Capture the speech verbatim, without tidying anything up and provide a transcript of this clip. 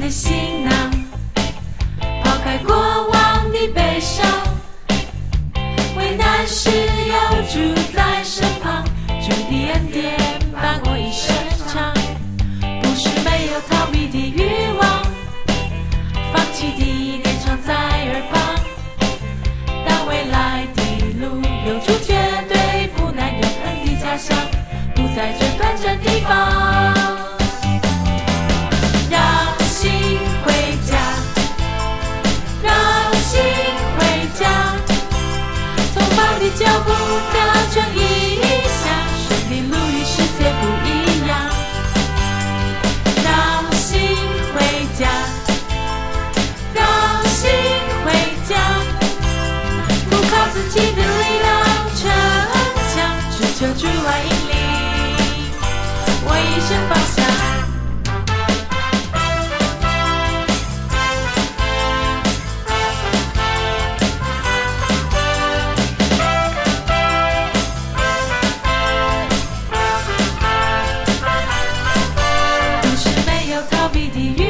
行囊，抛开过往的悲伤，为难时有主在身旁，主的恩典伴我一生长。不是没有逃避的欲望，放弃的念常在耳旁，但未来的路有主绝对不难，永恒的家乡不在这短暂地方。让心回家，让心回家，从旁的脚步调整一下，神的路与世界不一样。让心回家，让心回家，不靠自己的力量逞强，只求主来引领我一生方向。逃避的